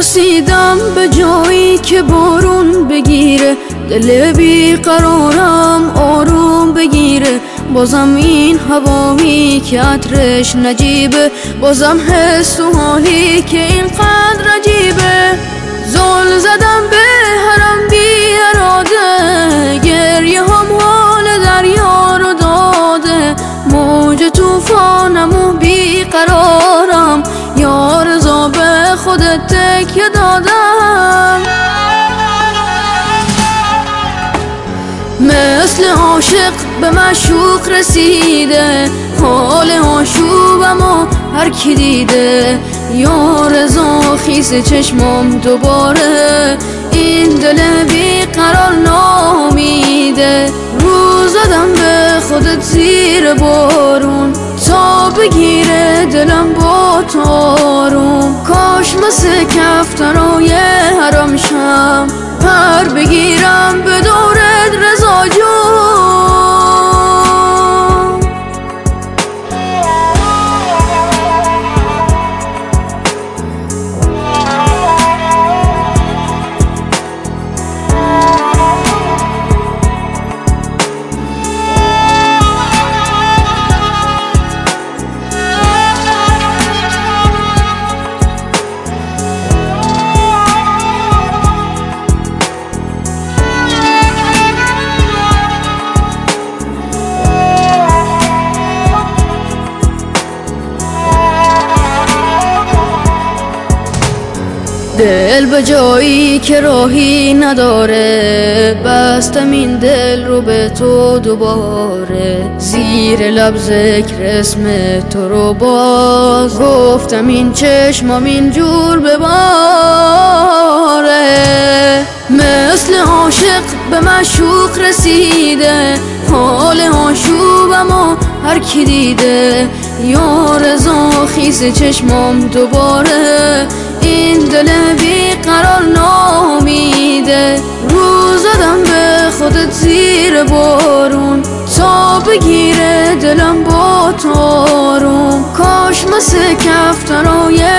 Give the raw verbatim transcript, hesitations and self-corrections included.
رسیدم به جایی که بارون بگیره، دل بی قرارم آروم بگیره. بازم این هوایی که عطرش نجیبه، بازم حس و حالی که اینقدر عجیبه. زل زدم به حرم بی اراده، گریه هم حال دریا رو داده. موج توفانم و بی قرارم، یا رضا به خودت تکیه دادم. مثل عاشق به معشوق رسیده، حال آشوبمو هر کی دیده. یا رضا خیس چشمام دوباره، این دل بی قرار نامیده. رو زدم به خودت زیر بارون، تا بگیره دلم با تارون. کاش مثل کفترای حرم شم، پر بگیرم به دورت رضا جون. دل به جایی که راهی نداره، بستم این دل رو به تو دوباره. زیر لب ذکر اسم تو رو باز، گفتم این چشمم اینجور بباره. مثل عاشق به معشوق رسیده، حال آشوبمو هر کی دیده. یا رضا خیس چشمام دوباره، این دل بی قرار نامیده. رو زدم به خودت زیر بارون، تا بگیره دلم با تارون. کاش مثل کفترای